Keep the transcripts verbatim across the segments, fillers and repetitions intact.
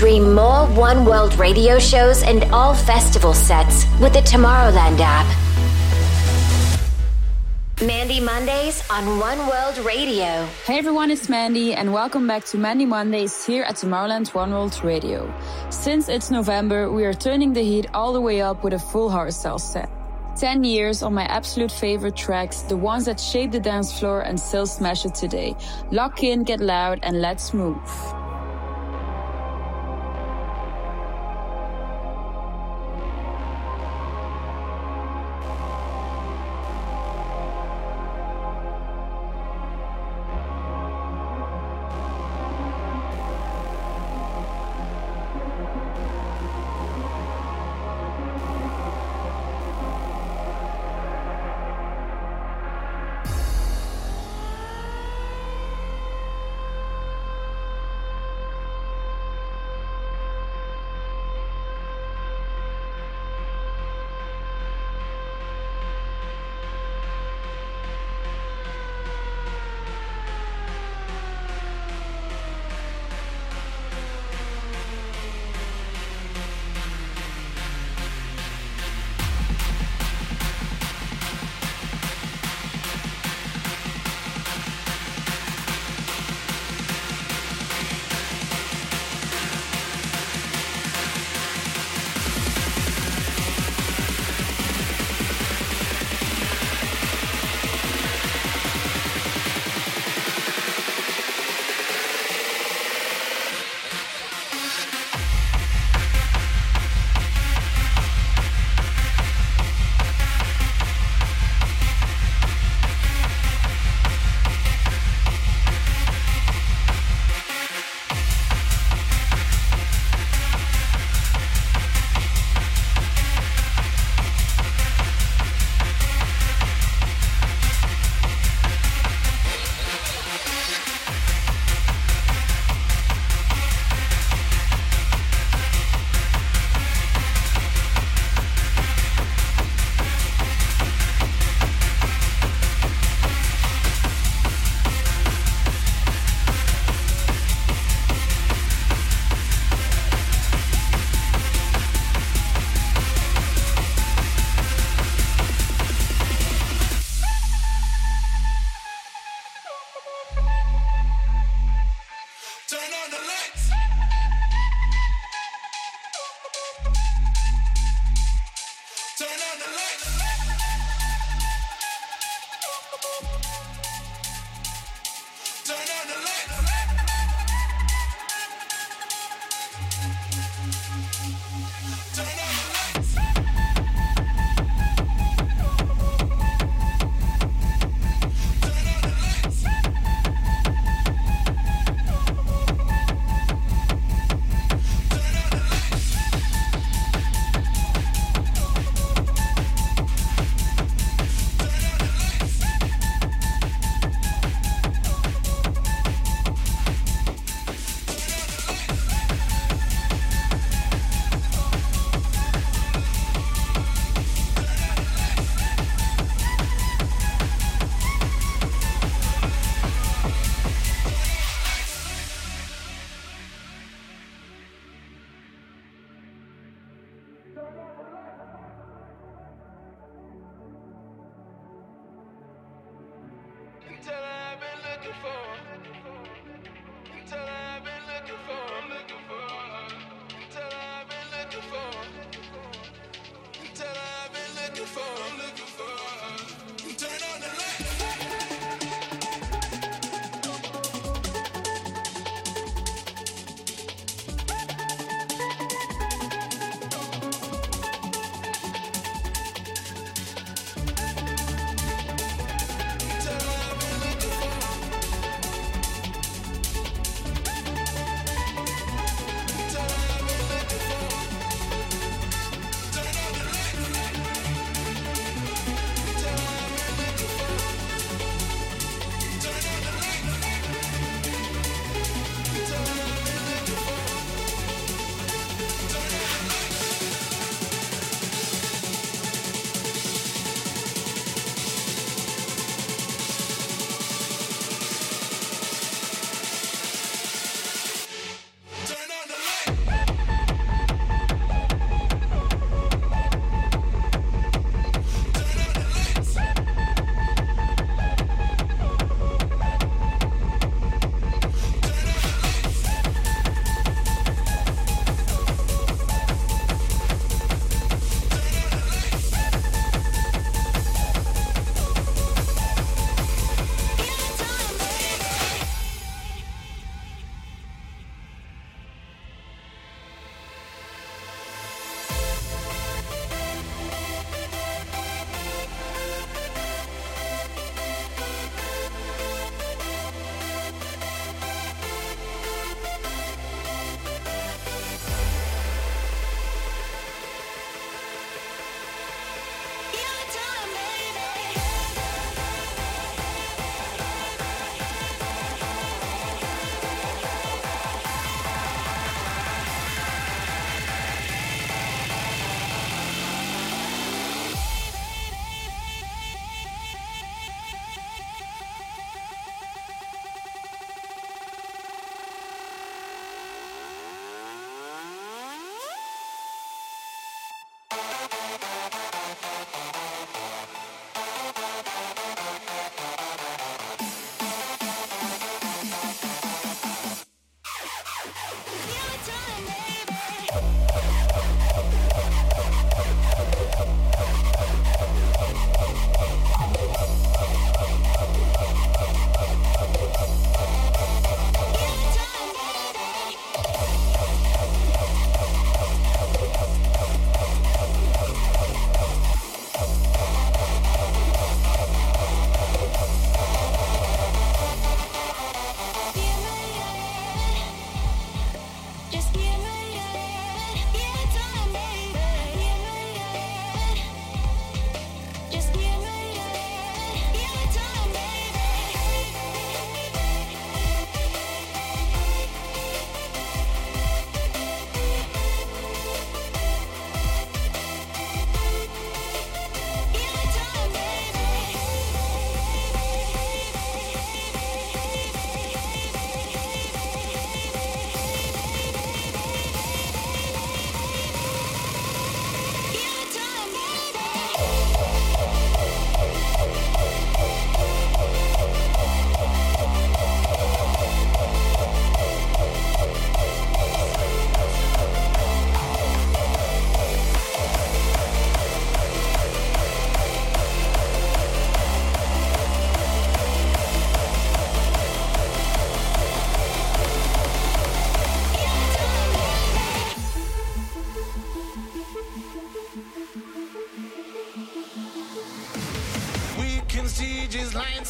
Stream more One World radio shows and all festival sets with the Tomorrowland app. Mandy Mondays on One World Radio. Hey everyone, it's Mandy and welcome back to Mandy Mondays here at Tomorrowland One World Radio. Since it's November, we are turning the heat all the way up with a full hardstyle set. Ten years on my absolute favorite tracks, the ones that shape the dance floor and still smash it today. Lock in, get loud and let's move.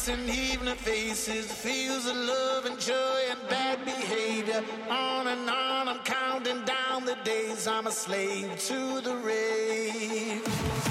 lights and evening faces, fields of love and joy and bad behavior. On and on, I'm counting down the days. I'm a slave to the rave.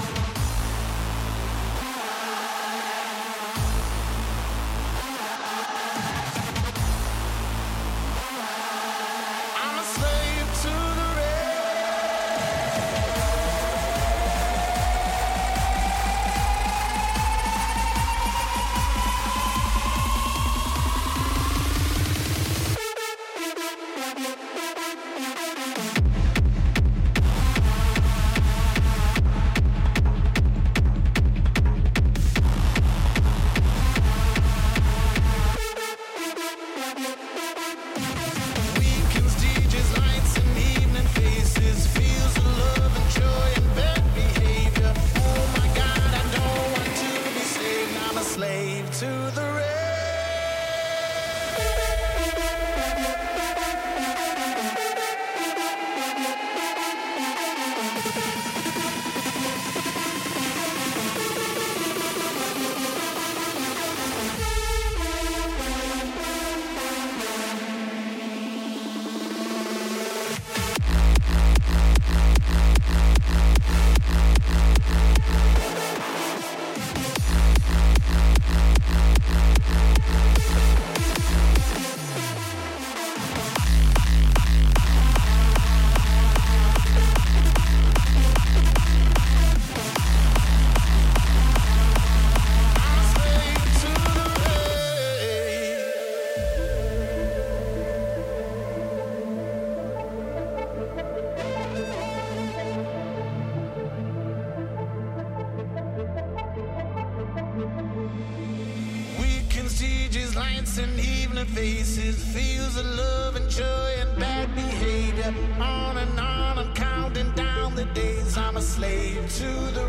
And evening faces, fields of love and joy and bad behavior. On and on, I'm counting down the days. I'm a slave to the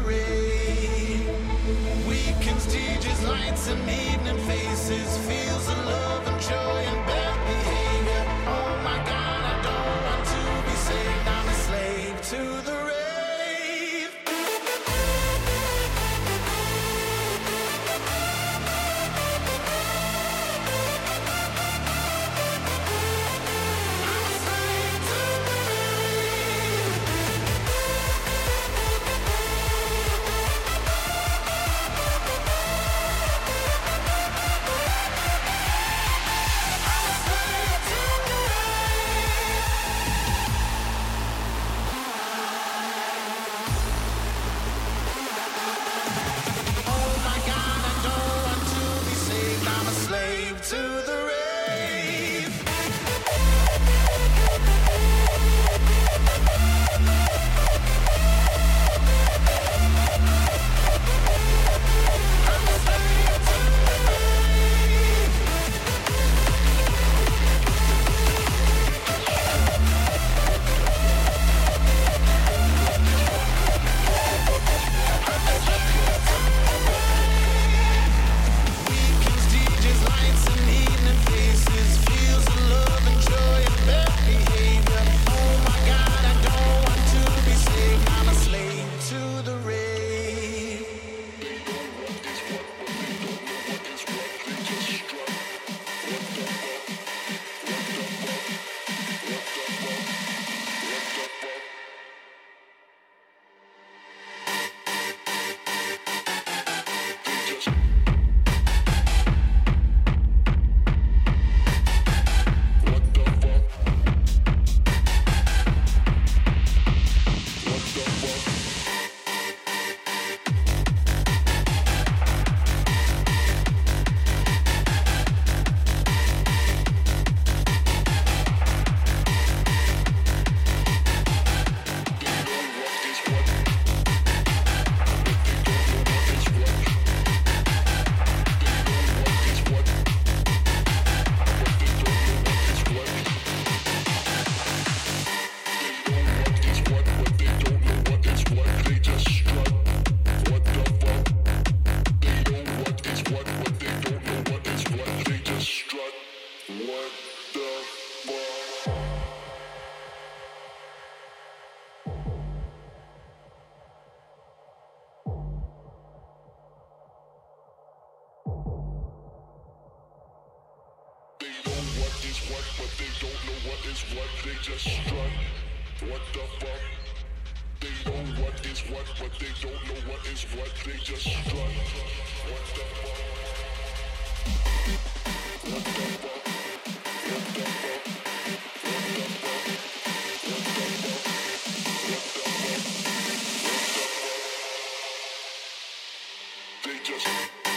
rain. Weekend stages, lights and evening faces, fields of love and joy and bad behavior. Oh my God, I don't want to be saved. I'm a slave to the rain. Slave but they don't know what is what. They just strut. What the fuck? They know what is what, but they don't know what is what. They just strut. What the fuck? What the fuck? What the fuck? What the fuck? What the fuck? What the fuck? They just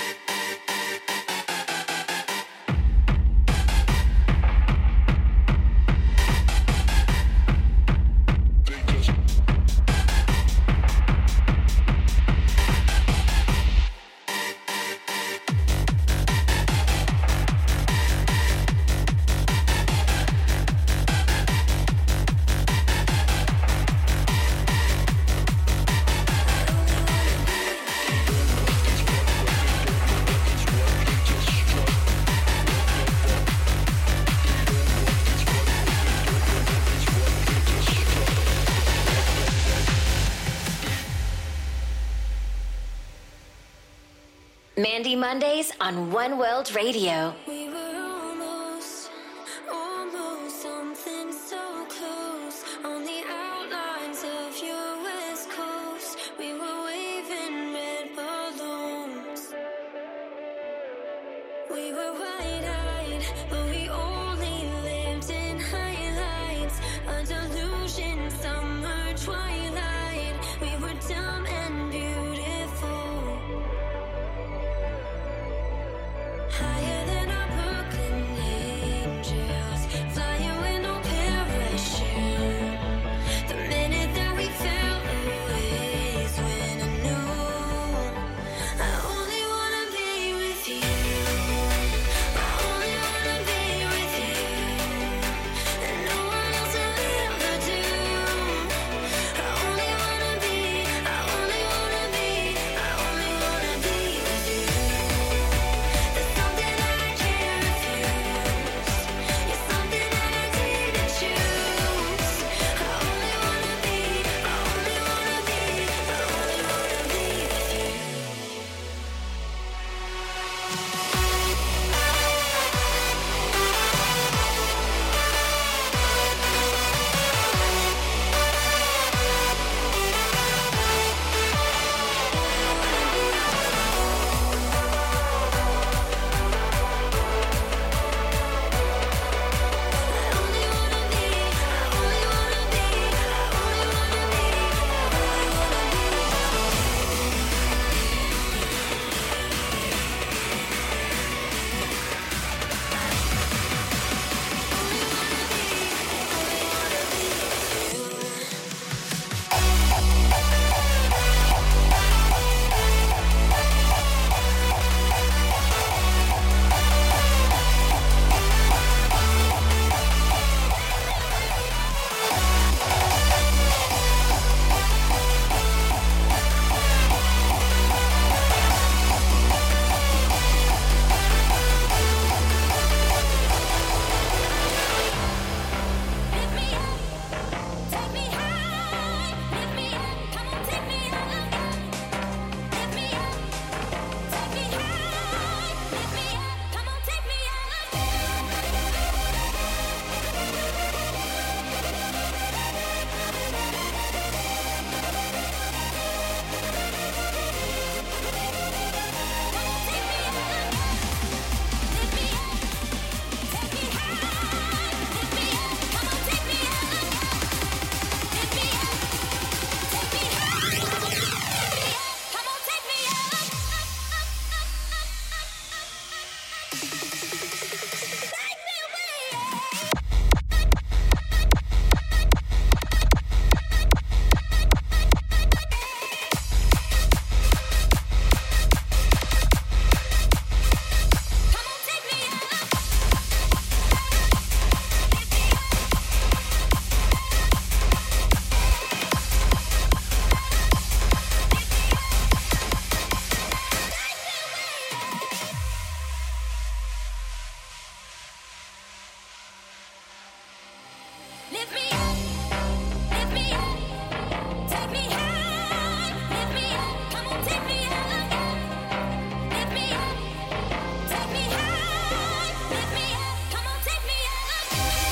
Mandy Mondays on One World Radio. We were almost, almost something so close on the outlines of your west coast. We were waving red balloons. We were wide-eyed, but we only lived in highlights. A delusion, summer twilight. We were dumb and beautiful. Higher than our Brooklyn angels, flying with no parachute. The minute that we fell away is when I knew I only wanna be with you. I only wanna be with you, and no one else will ever do. I only wanna be, I only wanna be, I only wanna be with you. There's something I can't refuse. You're something that I didn't choose. I only wanna be, I only wanna be, I only wanna be with you. I only wanna be, I only wanna be, I only wanna be, I only wanna be Lift me up, take me high, lift me up, come on, take me up. Lift me up, take me high, lift me up, come on, take me up. Lift me up, lift me up, take me high, lift me up, come on, take me up. Lift me up, take me high, lift me up, come on, take me up.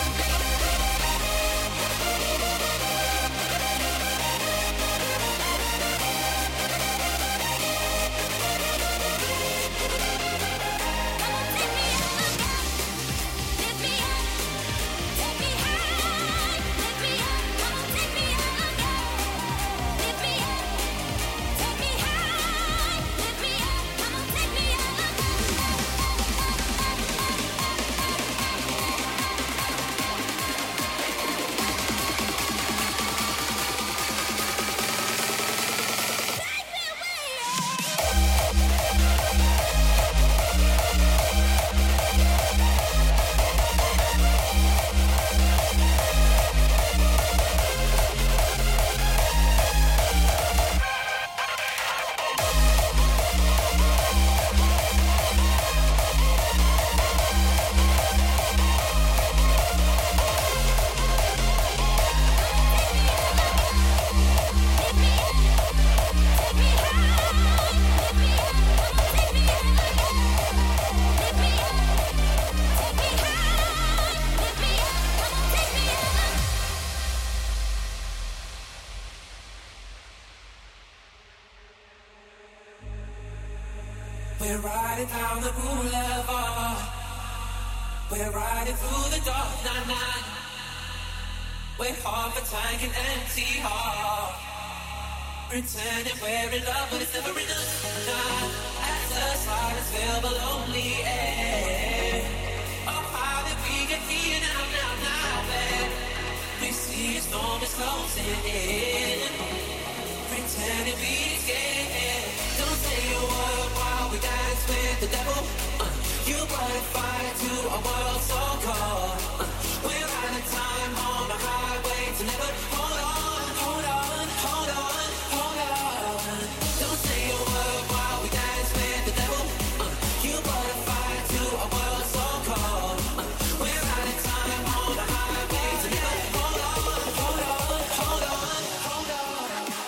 We're riding down the boulevard. We're riding through the dark night night. We're half a tank and empty heart. Pretending we're in love, but it's never enough. Nah, as the silence fill the lonely air. Oh, how did we get here now, now, now, babe? We see a storm is closing in. Pretending we scared. Don't say a word while we dance with the devil. Uh, you brought a fire to a world so cold. Uh, we're out of time on the highway to never. Hold on, hold on, hold on, hold on. Don't say a word while we dance with the devil. Uh, you brought a fire to a world so cold. Uh, we're out of time on the highway to never. Hold on, hold on, hold on, hold on.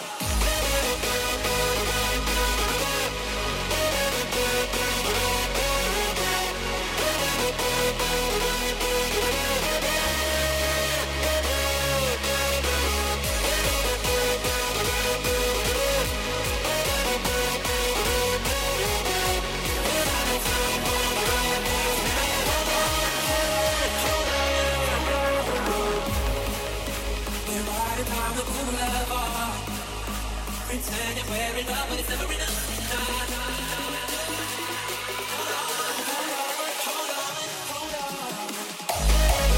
We're riding down the boulevard, pretending we're in love, but it's never enough. Nah, nah, nah, nah. Hold on, hold on, hold on, hold on.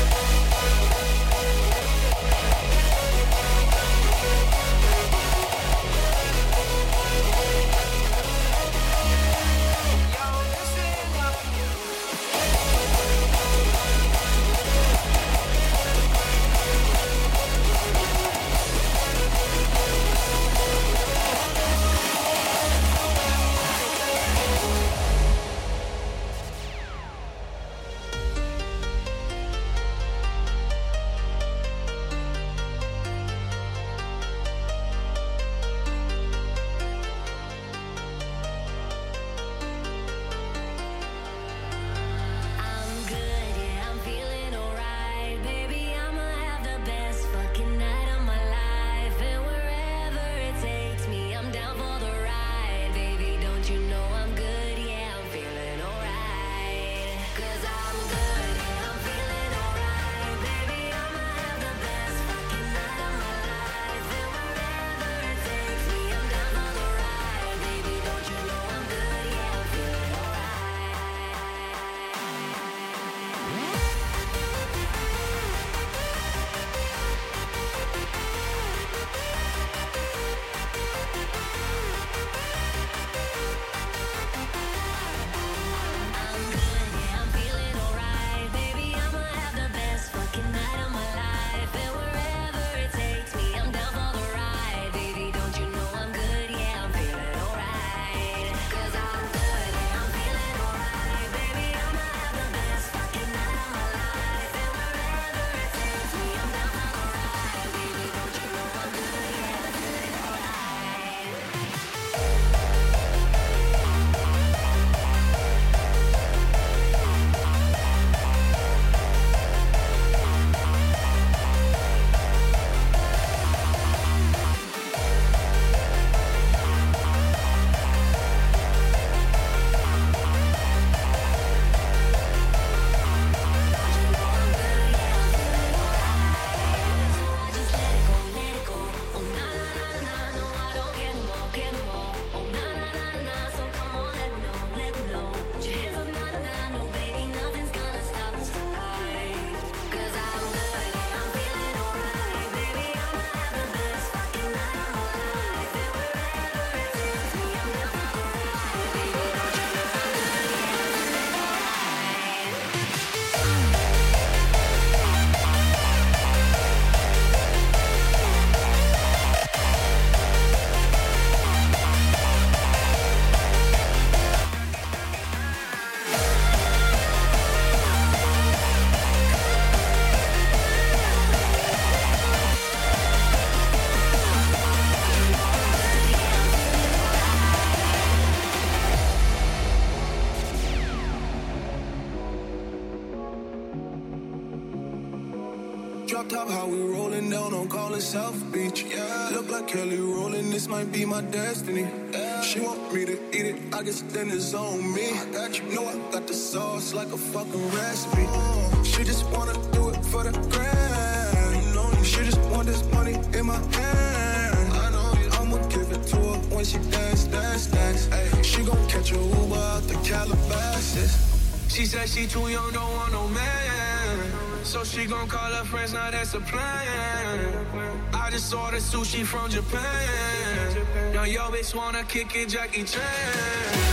Drop top, how we rolling down on call it South Beach. Yeah, look like Kelly rolling, this might be my destiny. Yeah. She want me to eat it, I guess then it's on me. I got you, know I got the sauce like a fucking recipe. Uh, she just wanna do it for the grand. You know, she just want this money in my hand. I know, I'ma give it to her when she dance, dance, dance. Ay, she gon' catch a Uber out the Calabasas. She said she too young, don't want no man. So she gon' call her friends, now that's a plan. I just ordered sushi from Japan. Now yo bitch wanna kick it, Jackie Chan.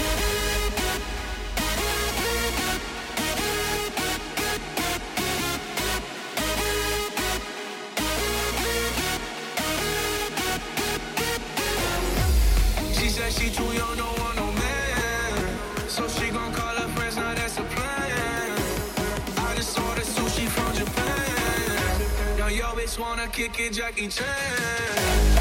She said she too young, don't want no man. So she gon' call her friends, now that's a plan. I just ordered sushi from Japan. Now yo bitch wanna kick it, Jackie Chan.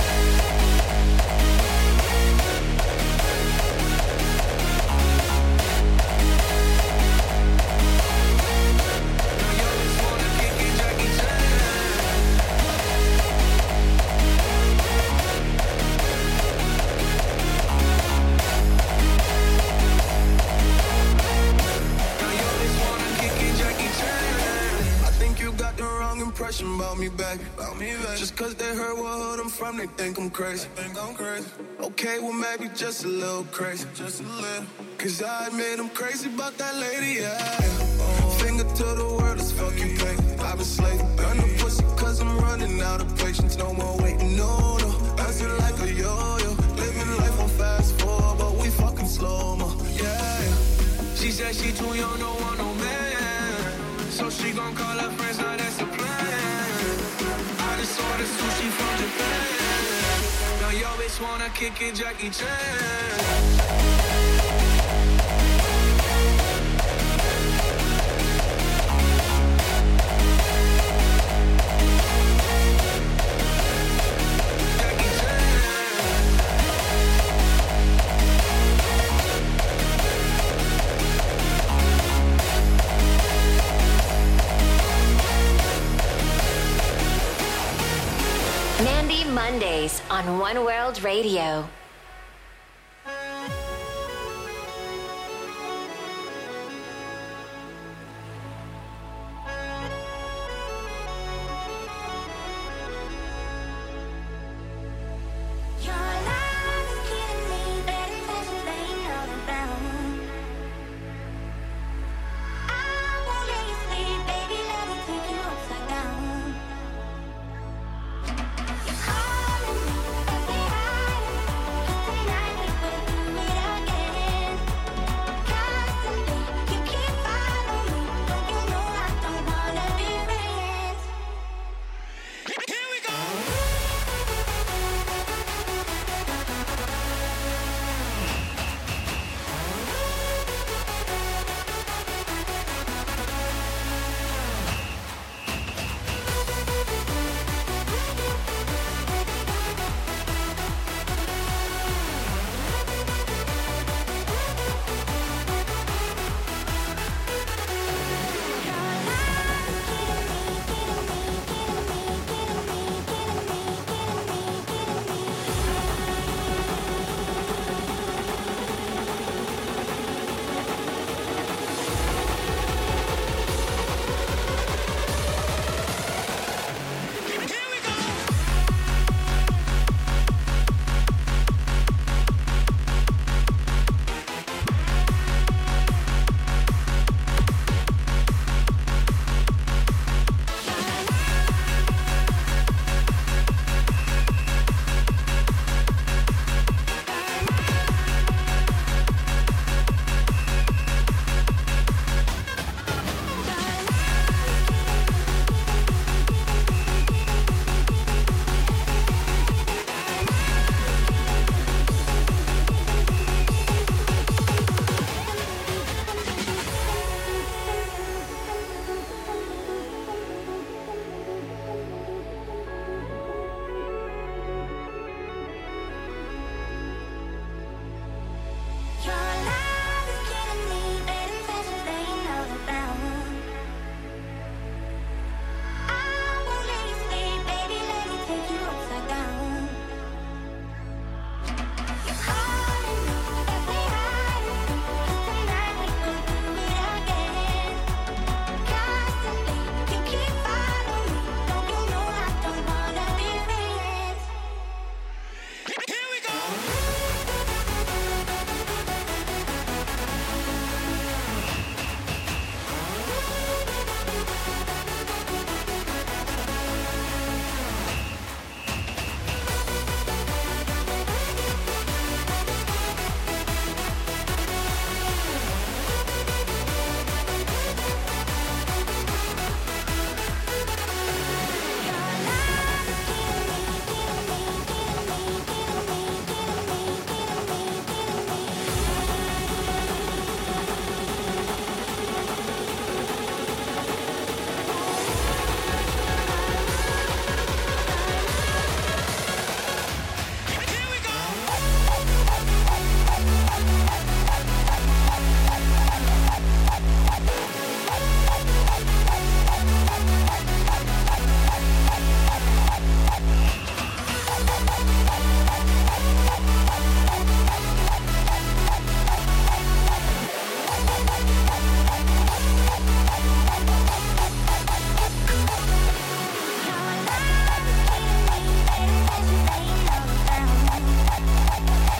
Impression about me back, about me back. Just cause they heard what hood I'm from, they think I'm crazy. They think I'm crazy. Okay, well maybe just a little crazy, just a little. Cause I admit I'm crazy about that lady, yeah. Oh. Finger to the world, it's fuck you, baby. I've been slaving, gun the pussy cause I'm running out of patience. No more waiting, no, no. Bouncing like a yo-yo, living life on fast forward, but we fucking slow-mo, yeah. She said she too young, don't want no man. So she gon' call her friends, now that's a plan. I just ordered sushi from Japan. Now yo bitch wanna kick it, Jackie Chan. Mandy Mondays on One World Radio. Calling me, but they hide it.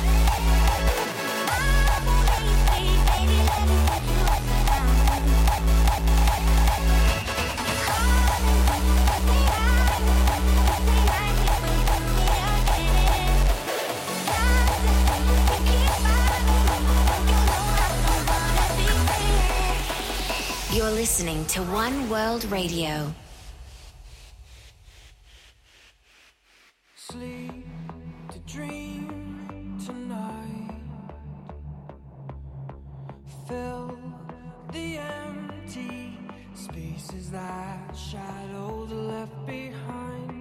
You're listening to One World Radio. Sleep to dream tonight. Fill the empty spaces that shadows left behind.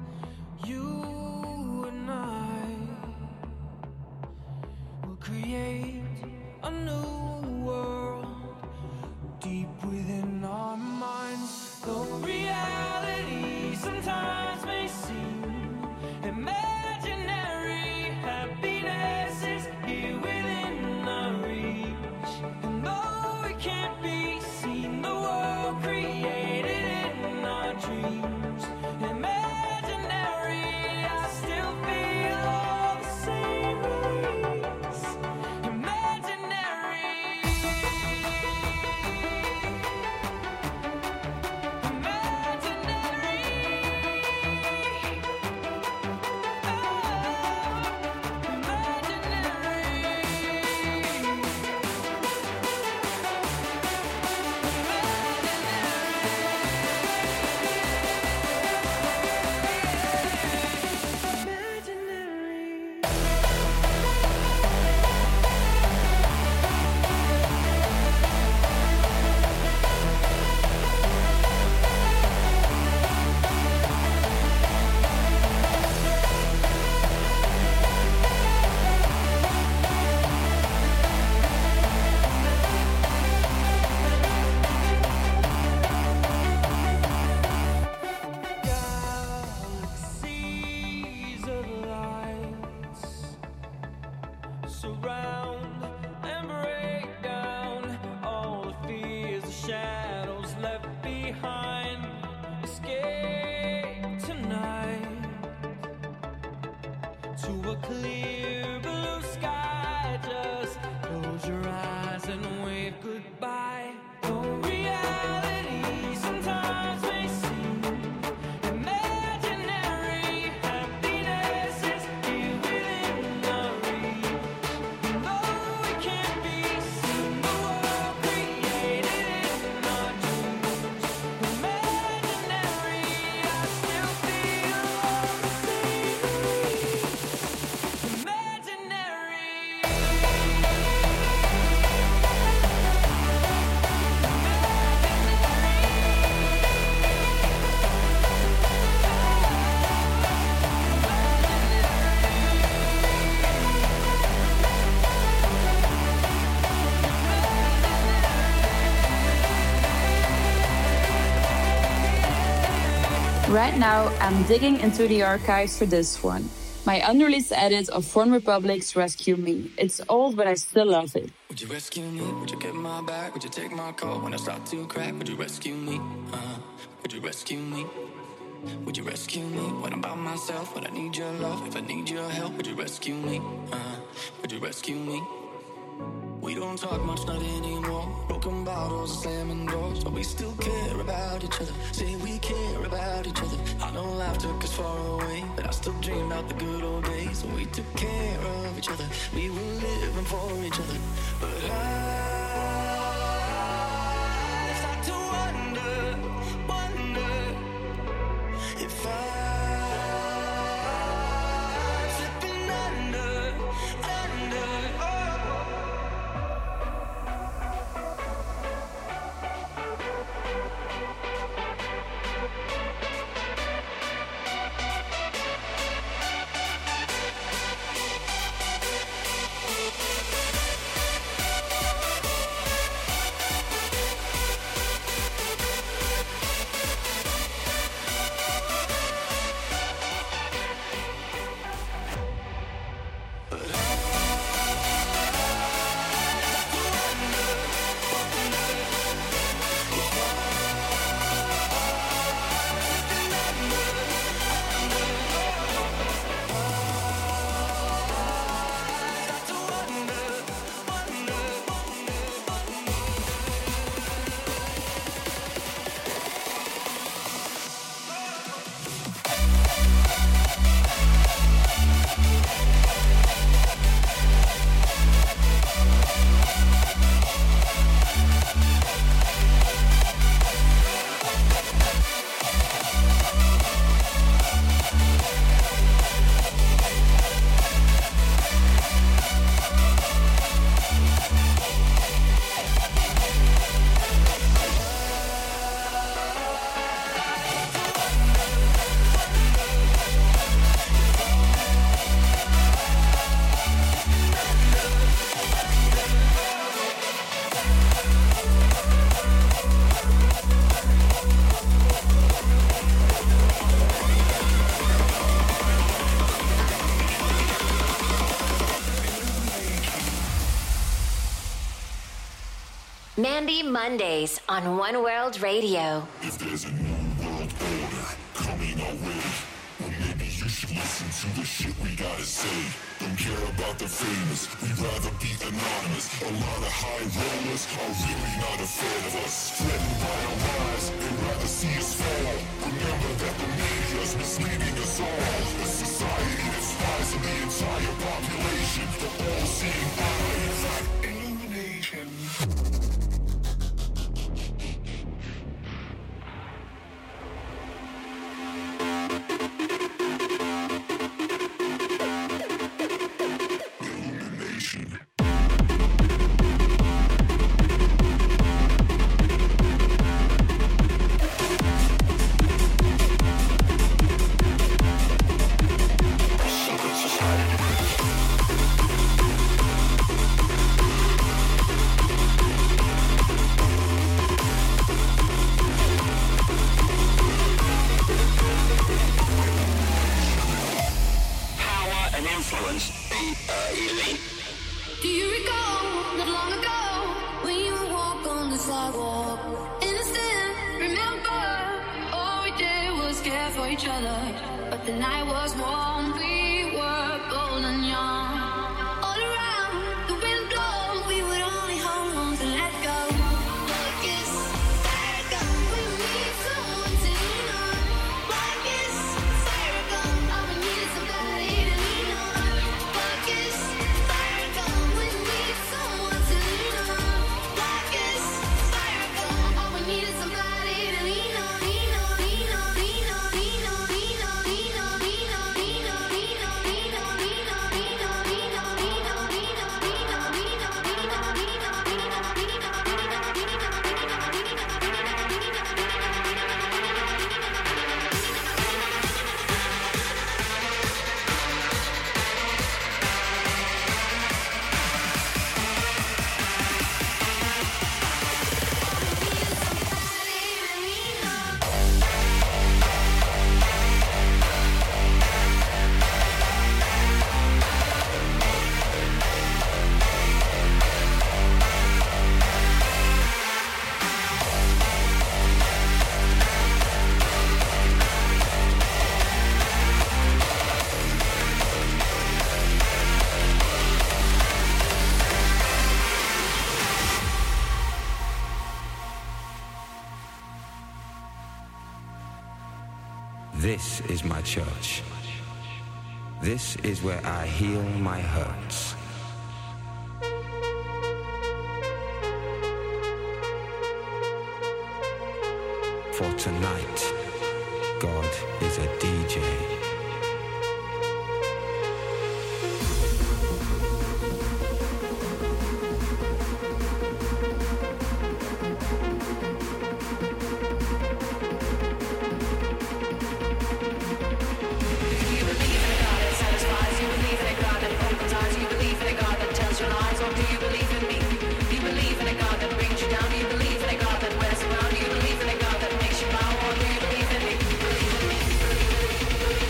You and I will create a new world deep within our minds. Though reality sometimes may seem imaginary, happiness is here within our reach. And though it can't be seen, the world created in our dreams. Imaginary, I still feel all the same ways. Imaginary. Galaxies of lights surround and break down all the fears, the shadows left behind. Escape tonight to a clear blue sky. Just close your eyes and wave goodbye. Though reality sometimes may seem imaginary, happiness is here within our reach. And though it can't be seen, the world created in our dreams. Imaginary, I still feel all the same ways. Imaginary. Right now, I'm digging into the archives for this one. My unreleased edit of One Republic's Rescue Me. It's old, but I still love it. Would you rescue me? Would you get my back? Would you take my call when I start to crack? Would you rescue me? Uh, would you rescue me? Would you rescue me when I'm by myself? When I need your love, if I need your help, would you rescue me? Uh, would you rescue me? We don't talk much, not anymore. Broken bottles and slamming doors, but we still care about each other. Say we care about each other. I know life took us far away, but I still dream about the good old days when we took care of each other. We were living for each other. But I start to wonder, wonder if I'm slipping under, under. Mandy Mondays on One World Radio. If there's a new world order coming our way, well maybe you should listen to the shit we gotta say. Don't care about the famous, we'd rather be anonymous. A lot of high rollers are really not a fan of us. Threatened by our rise, they'd rather see us fall. Remember that the media's misleading us all. A society that spies on the entire population. The all-seeing eye, illumination. This is my church. This is where I heal my hurts. For tonight, God is a D J. Believe in me.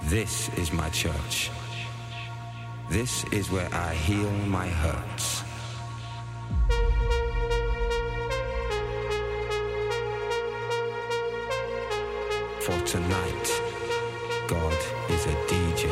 This is my church. This is where I heal my hurts. For tonight, God is a D J.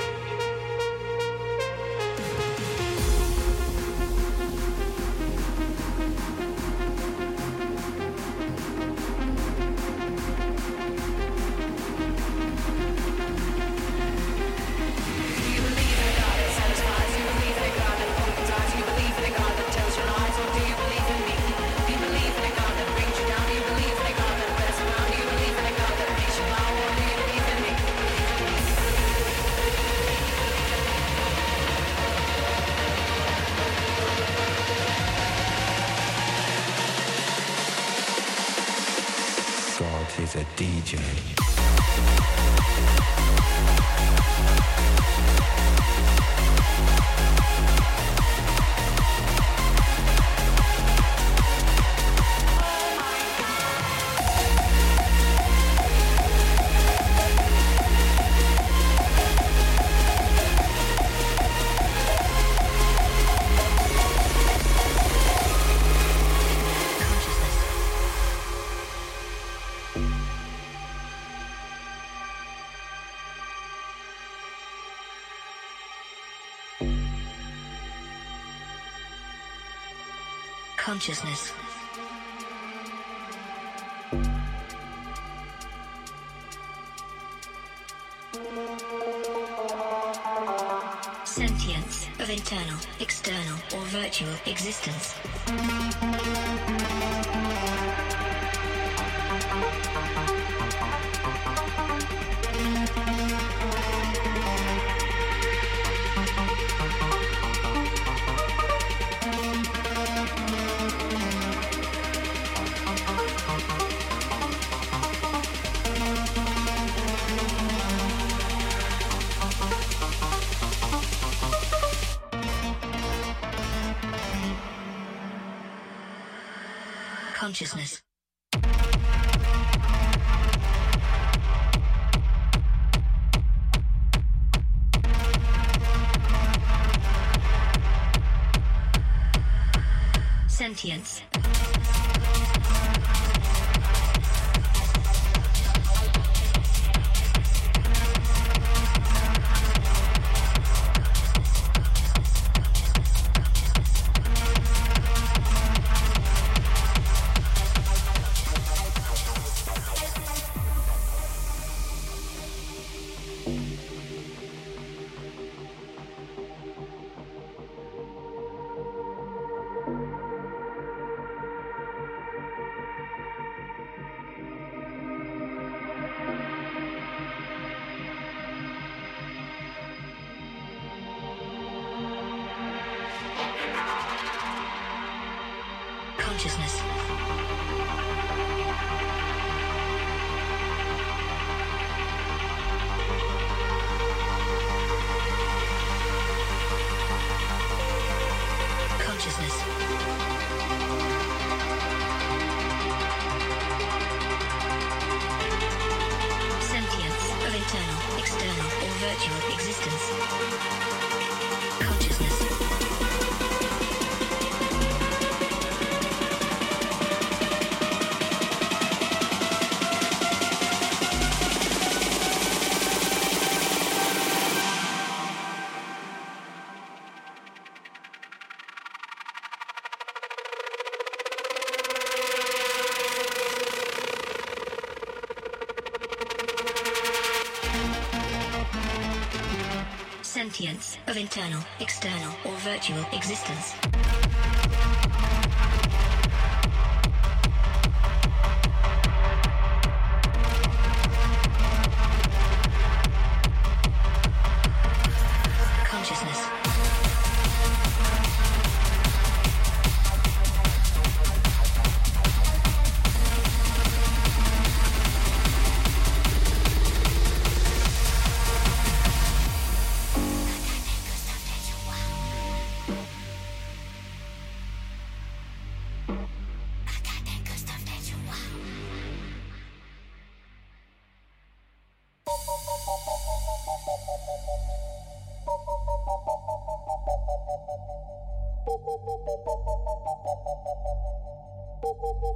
Is a D J. Consciousness. Sentience of internal, external, or virtual existence. Consciousness. Sentience. Consciousness. Consciousness. Sentience of internal, external, or virtual existence. Consciousness. Sentience of internal, external, or virtual existence. Consciousness.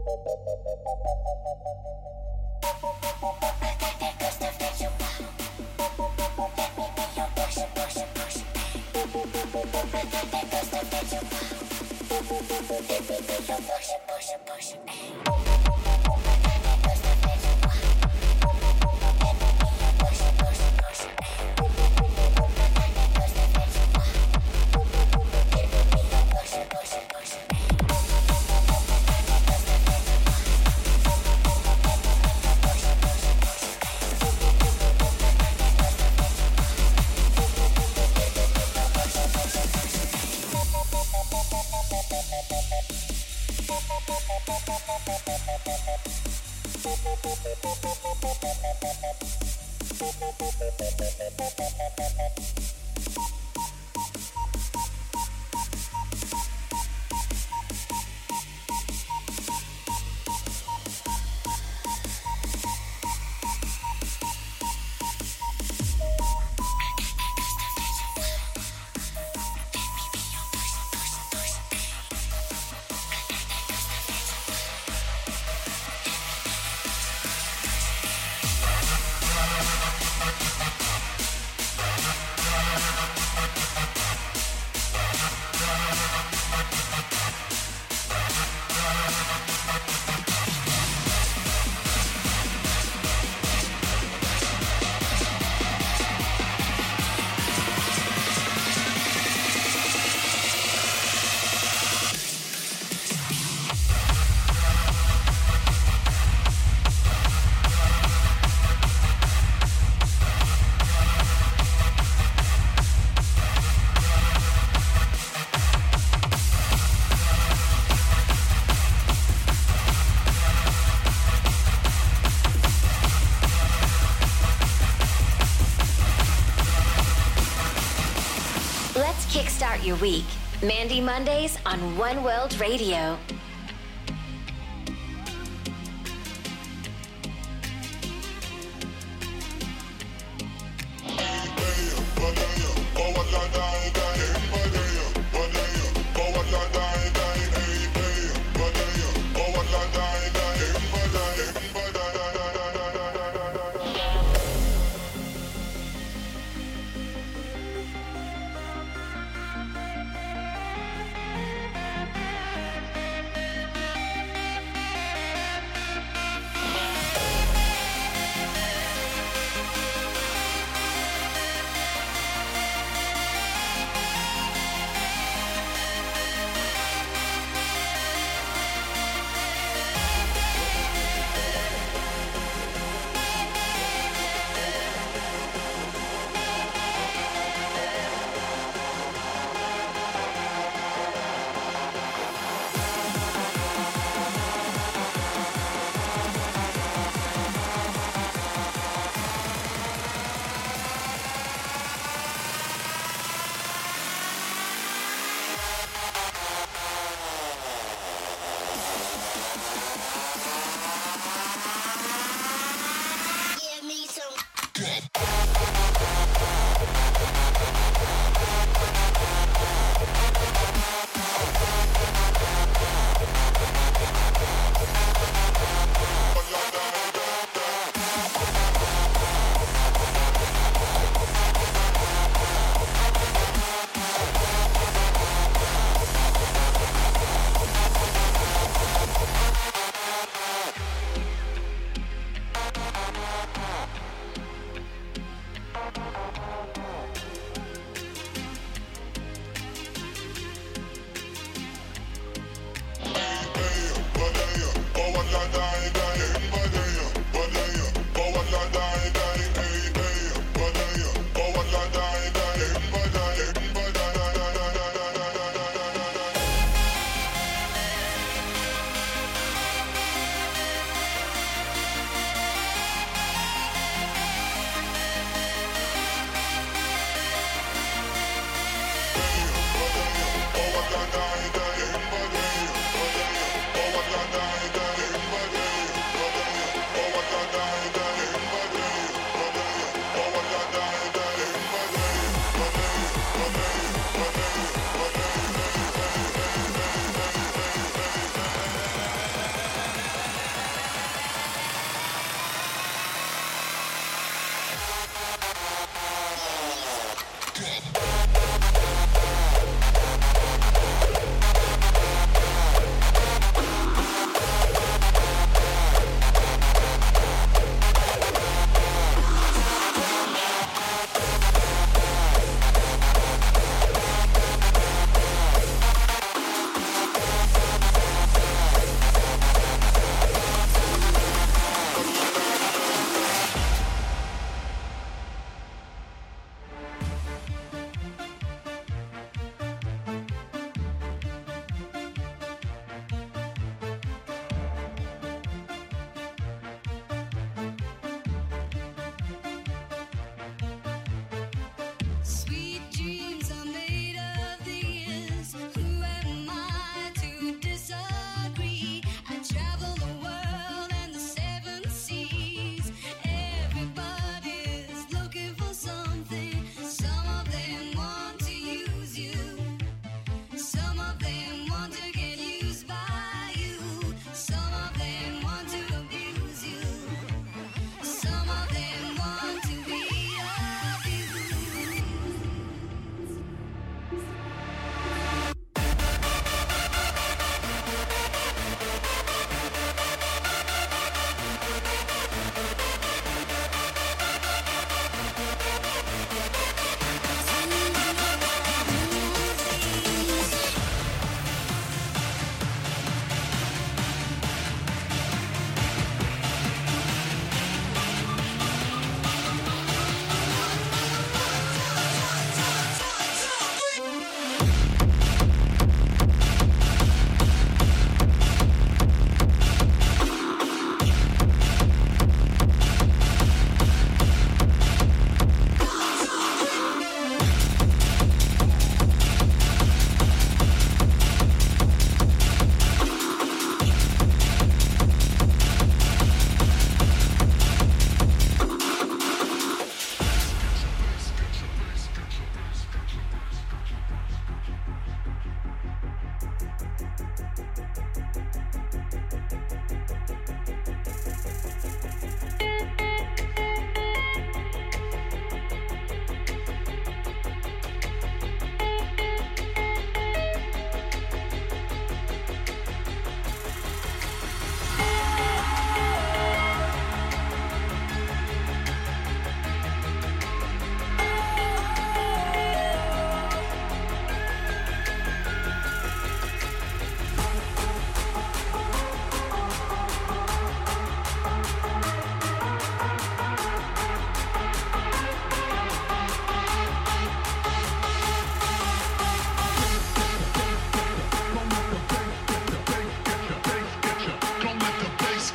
Kickstart your week. Mandy Mondays on One World Radio.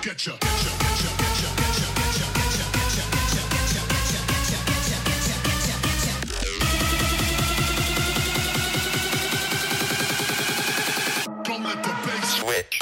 getcha, getcha, getcha, getcha, getcha, getcha, getcha, getcha, getcha, getcha, getcha, getcha, getcha, getcha, getcha. Don't let the bass switch.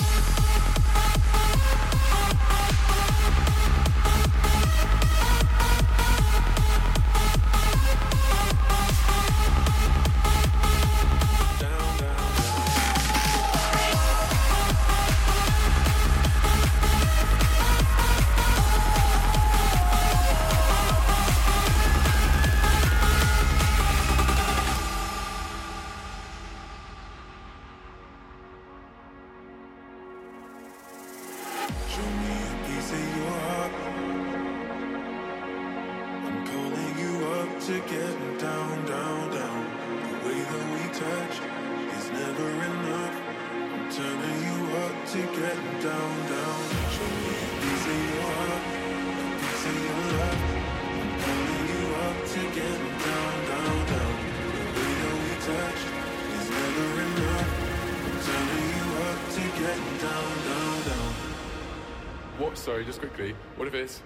What? Sorry, just quickly. What if it's?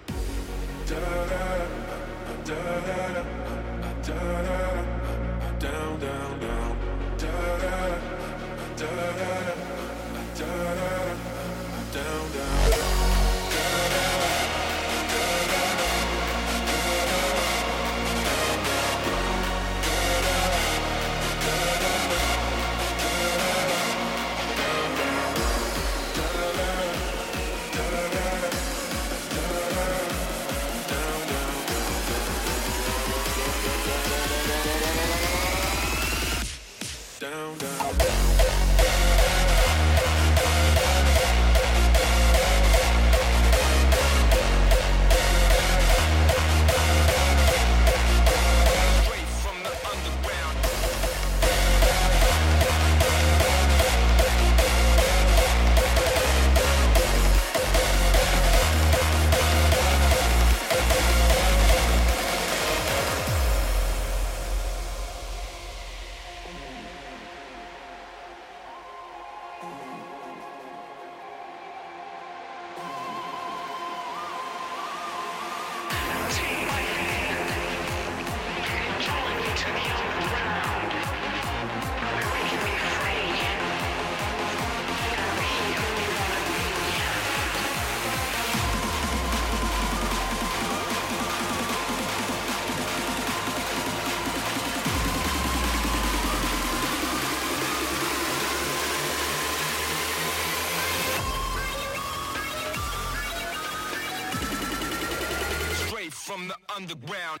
Down, down, down. Down, down. Down, down. From the underground.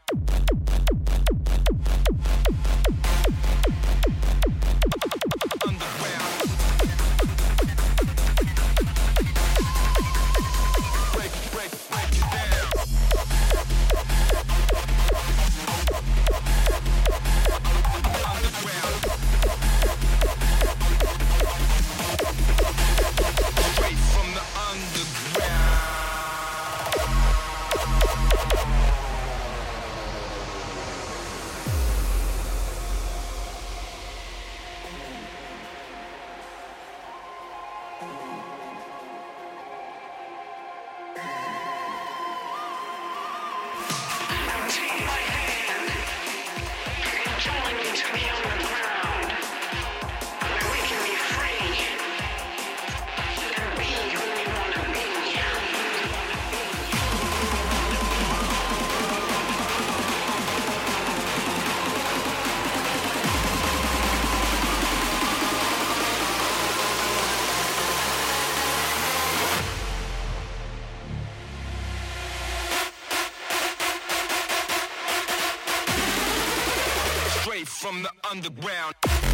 From the underground.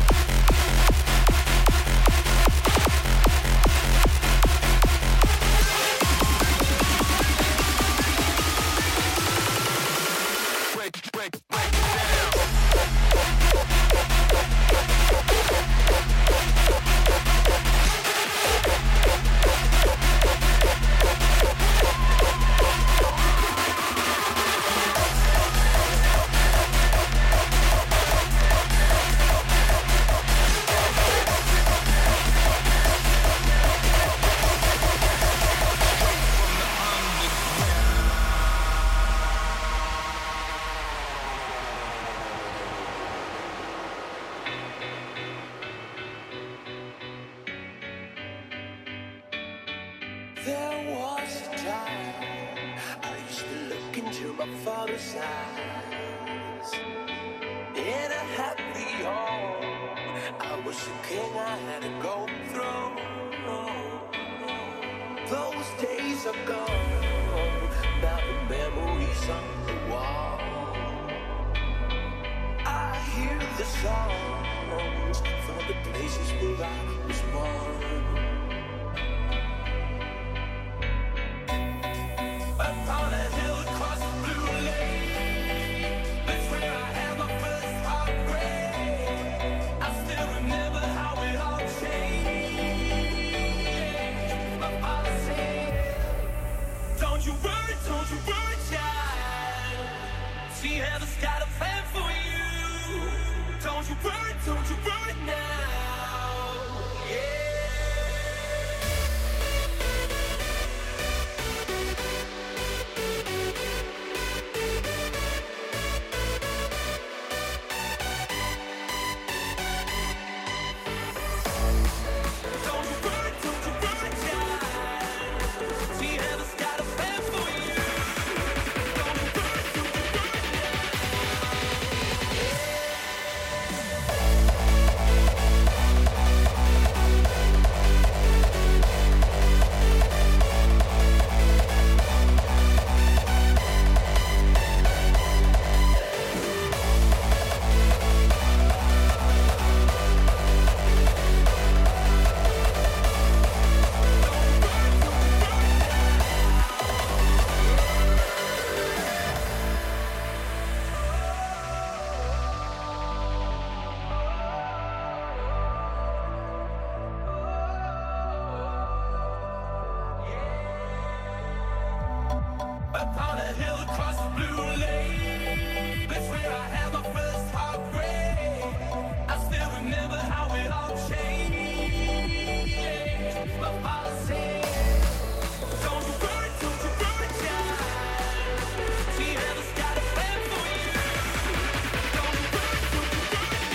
Break, break, break down. There was a time I used to look into my father's eyes. In a happy home, I was a king I had to go through. Those days are gone, now the memories on the wall. I hear the songs from the places where I was born. Upon a hill across the blue lake, that's where I had my first heartbreak. I still remember how it all changed. My father said, don't you worry, don't you worry, child. See, heaven's got a plan for you. Don't you worry, don't you worry now. Yeah. Upon a hill across the blue lake, that's where I had my first heartbreak. I still remember how it all changed. My father said, don't you worry, don't you worry, child. See, heaven's got a plan for you. Don't you worry, don't you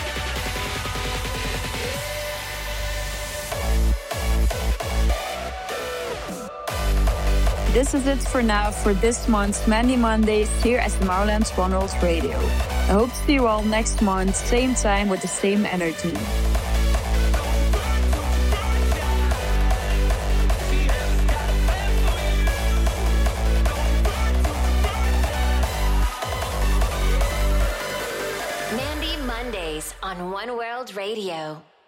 worry. This is it for now for this month's Mandy Mondays here at Tomorrowland's One World Radio. I hope to see you all next month, same time with the same energy. Mandy Mondays on One World Radio.